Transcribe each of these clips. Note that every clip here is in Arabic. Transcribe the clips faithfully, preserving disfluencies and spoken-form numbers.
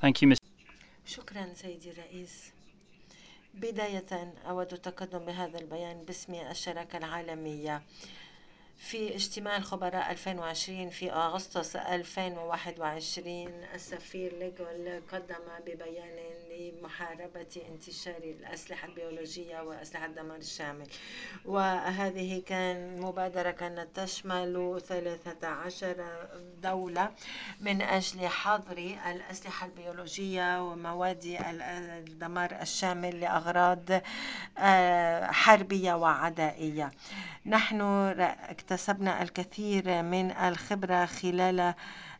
Thank you, Mister شكرا سيدي الرئيس. بداية أود التقدم بهذا البيان باسم الشراكة العالمية. في اجتماع الخبراء ألفين وعشرين في أغسطس ألفين وواحد وعشرين السفير ليغول قدم ببيان لمحاربة انتشار الأسلحة البيولوجية وأسلحة الدمار الشامل، وهذه كان مبادرة كانت تشمل ثلاثة عشر دولة من أجل حظر الأسلحة البيولوجية ومواد الدمار الشامل لأغراض حربية وعدائية. نحن اكتسبنا الكثير من الخبرة خلال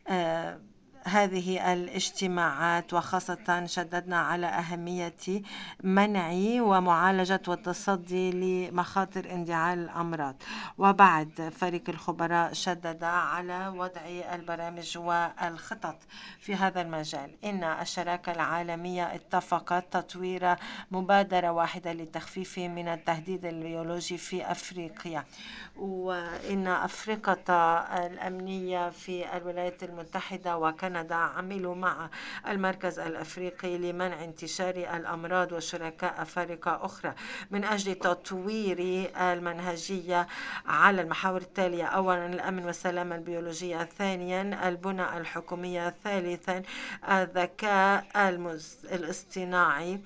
هذه الاجتماعات، وخاصة شددنا على أهمية منع ومعالجة والتصدي لمخاطر اندعاء الأمراض. وبعد فريق الخبراء شدد على وضع البرامج والخطط في هذا المجال. إن الشراكة العالمية اتفقت تطوير مبادرة واحدة للتخفيف من التهديد البيولوجي في أفريقيا، وإن أفريقيا الأمنية في الولايات المتحدة وكندا عملوا مع المركز الأفريقي لمنع انتشار الأمراض وشركاء أفارقة أخرى من أجل تطوير المنهجية على المحاور التالية: أولا الأمن والسلامة البيولوجية، ثانيا البنى الحكومية، ثالثا الذكاء الاصطناعي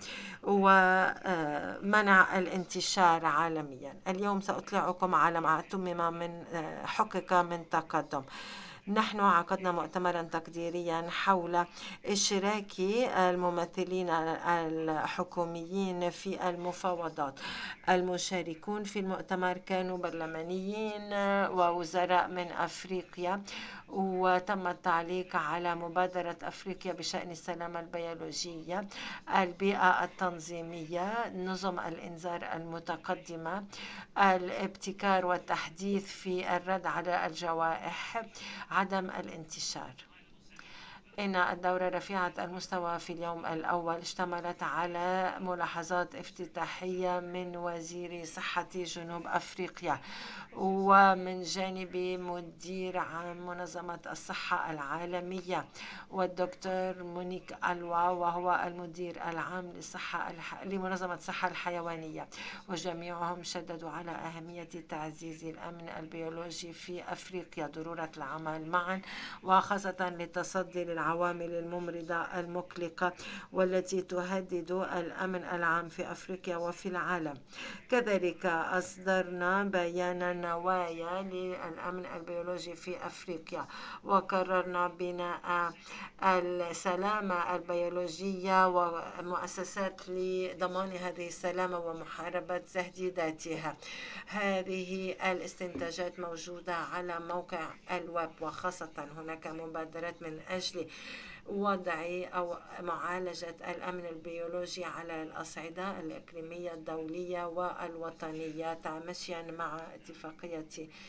ومنع الانتشار عالميا. اليوم سأطلعكم على ما تمم من حقق من تقدم. نحن عقدنا مؤتمرا تقديريا حول إشراك الممثلين الحكوميين في المفاوضات. المشاركون في المؤتمر كانوا برلمانيين ووزراء من أفريقيا، وتم التعليق على مبادرة أفريقيا بشأن السلامة البيولوجية، البيئة التنظيمية، نظم الإنذار المتقدمة، الابتكار والتحديث في الرد على الجوائح، عدم الانتشار. إن الدورة رفيعة المستوى في اليوم الأول اشتملت على ملاحظات افتتاحية من وزير صحة جنوب أفريقيا ومن جانب مدير عام منظمة الصحة العالمية والدكتور مونيك ألوا، وهو المدير العام للصحة الح... لمنظمة الصحة الحيوانية، وجميعهم شددوا على أهمية تعزيز الأمن البيولوجي في أفريقيا، ضرورة العمل معا وخاصة للتصدي للعوامل الممرضة المقلقة والتي تهدد الأمن العام في أفريقيا وفي العالم. كذلك أصدرنا بيان نوايا للأمن البيولوجي في أفريقيا، وقررنا بناء السلامة البيولوجية ومؤسسات لضمان هذه السلامة ومحاربة تهديداتها. هذه الاستنتاجات موجودة على موقع الويب، وخاصة هناك مبادرات من أجل وضع أو معالجة الأمن البيولوجي على الأصعدة الإقليمية الدولية والوطنية تماشيا مع اتفاقية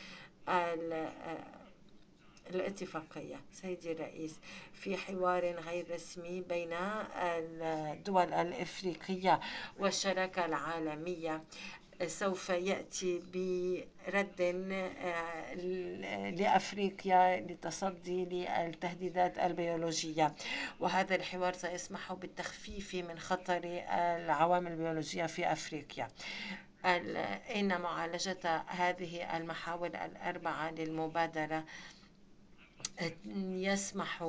الاتفاقية. سيدي الرئيس، في حوار غير رسمي بين الدول الإفريقية والشراكة العالمية سوف يأتي برد لأفريقيا للتصدي للتهديدات البيولوجية، وهذا الحوار سيسمح بالتخفيف من خطر العوامل البيولوجية في أفريقيا. إن معالجة هذه المحاور الأربعة للمبادرة يسمح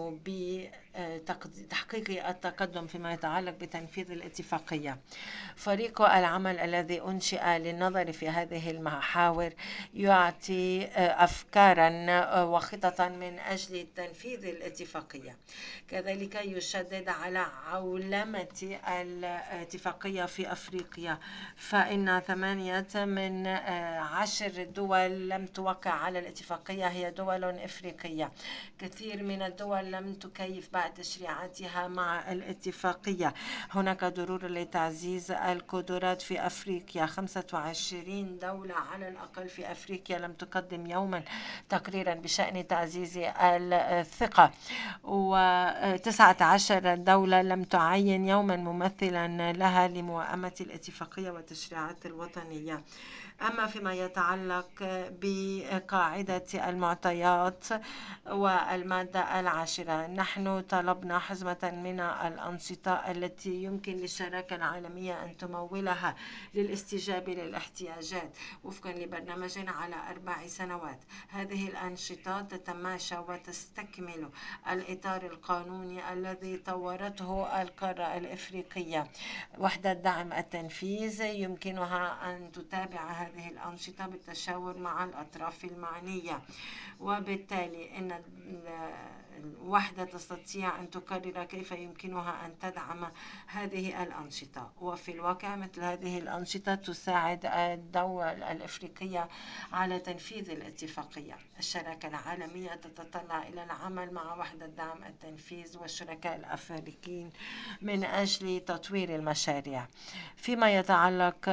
بتحقيق التقدم فيما يتعلق بتنفيذ الاتفاقية. فريق العمل الذي أنشئ للنظر في هذه المحاور يعطي أفكارا وخططا من أجل تنفيذ الاتفاقية. كذلك يشدد على عولمة الاتفاقية في أفريقيا، فإن ثمانية من عشر دول لم توقع على الاتفاقية هي دول إفريقية. كثير من الدول لم تكيف بعد تشريعاتها مع الاتفاقية. هناك ضرورة لتعزيز القدرات في أفريقيا. خمسة وعشرين دولة على الأقل في أفريقيا لم تقدم يوما تقريرا بشأن تعزيز الثقة، وتسعة عشر دولة لم تعين يوما ممثلا لها لموائمة الاتفاقية والتشريعات الوطنية. أما فيما يتعلق بقاعدة المعطيات والمادة المادة العاشرة، نحن طلبنا حزمة من الأنشطة التي يمكن للشراكة العالمية أن تمولها للاستجابة للاحتياجات وفقا لبرنامج على أربع سنوات. هذه الأنشطة تتماشى وتستكمل الإطار القانوني الذي طورته القارة الإفريقية. وحدة دعم التنفيذ يمكنها أن تتابع هذه الأنشطة بالتشاور مع الأطراف المعنية، وبالتالي أن الوحدة تستطيع أن تقرر كيف يمكنها أن تدعم هذه الأنشطة. وفي الواقع مثل هذه الأنشطة تساعد الدول الإفريقية على تنفيذ الاتفاقية. الشراكة العالمية تتطلع إلى العمل مع وحدة دعم التنفيذ والشركاء الأفريقيين من أجل تطوير المشاريع. فيما يتعلق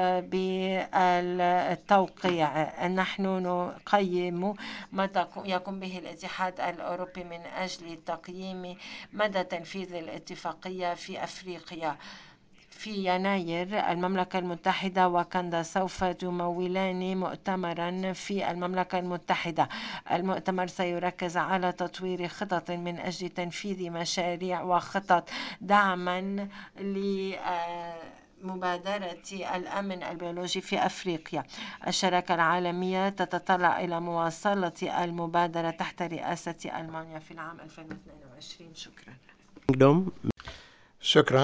بالتوقيع، نحن نقيم ما يقوم به الاتحاد الأوروبي من أجل تقييم مدى تنفيذ الاتفاقية في أفريقيا. في يناير المملكة المتحدة وكندا سوف تمولان مؤتمرا في المملكة المتحدة. المؤتمر سيركز على تطوير خطط من أجل تنفيذ مشاريع وخطط دعما ل مبادرة الأمن البيولوجي في أفريقيا. الشراكة العالمية تتطلع إلى مواصلة المبادرة تحت رئاسة ألمانيا في العام ألفين واثنين وعشرين. شكرا. شكرا.